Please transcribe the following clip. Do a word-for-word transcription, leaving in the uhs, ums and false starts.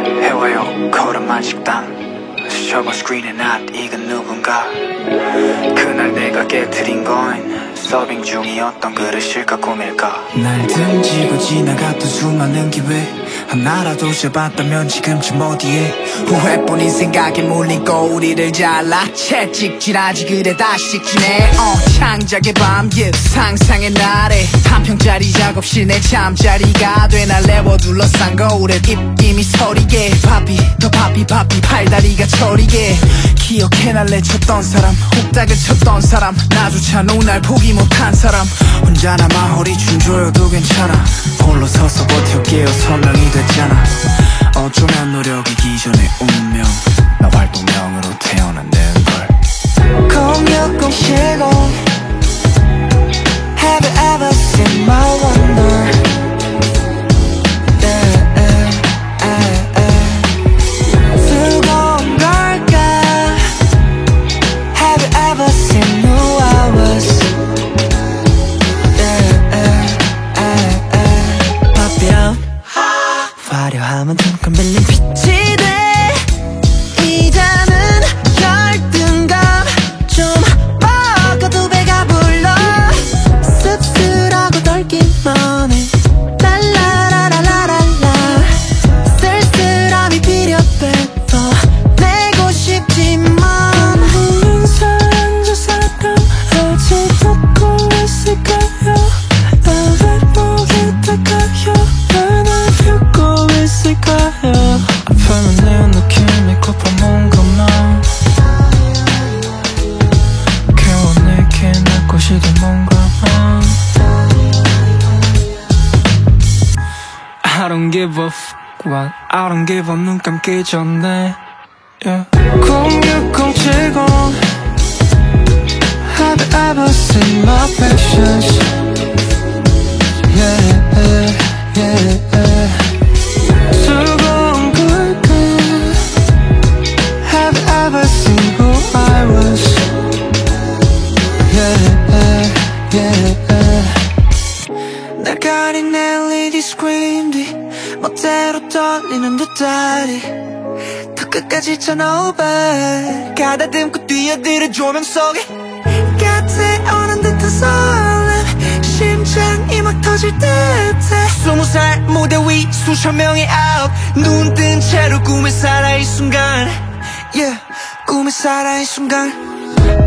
해와요 걸음만 식당 저번 스크린에 낫 이건 누군가 그날 내가 깨트린 건 서빙 중이었던 그릇일까 꿈일까 날 등지고 지나갔던 수많은 기회 하나라도 잡았다면 지금쯤 어디에 후회뿐인 생각에 몰린 거울이를 잘라 채찍질하지 그래 다시 찍지네 어, 창작의 밤 yeah. 상상의 날에 한 평짜리 작업실 내 잠자리가 돼 날 내워 둘러싼 거울에 입김이 서리게 바비 더 바비 바비 팔다리가 저리게 기억해 날 내쳤던 사람 혹닥을 쳤던 사람 나조차 노날 포기 못한 사람 혼자 남아 허리춤 조여도 괜찮아 홀로 서서 버텨 선명이 됐잖아 어쩌면 노력이 기존의 운명 나 활동명으로 태어난다는걸 공육공칠공 Have you ever seen my wonder yeah, yeah, yeah, yeah. 뜨거운 걸까 Have you ever seen who I was yeah, yeah, yeah, yeah. Pop it up 화려함은 잠깐 빌린 빛이 돼 이제는 열등감 좀 먹어도 배가 불러 씁쓸하고 덜기만 해 랄라라라라라라 쓸쓸함이 필요해 더 내고 싶지만 우린 사랑자 사람 아직 듣고 있을까요 나를 보겠다가요 날 펴고 있을까요 아픔은 내 느낌이 고파 뭔가만 개워내게 날 것이도 뭔가만 I don't give a fuck what I don't give a 눈 감기 전에 yeah. 공육공칠공 Have you ever seen my patience yeah, yeah, yeah, yeah. 뜨거운 걸까 Have you ever seen who I was yeah, yeah, yeah, yeah. 날 가린 엘이디 스크린 뒤 멋대로 떨리는 두 다리 더 끝까지 turnover 가다듬고 뛰어들어 조명 속에 곁에 오는 듯한 설렘 심장이 막 터질 듯해 스무 살 무대 위 수천 명의 out 눈 뜬 채로 꿈에 살아 이 순간 yeah 꿈에 살아 이 순간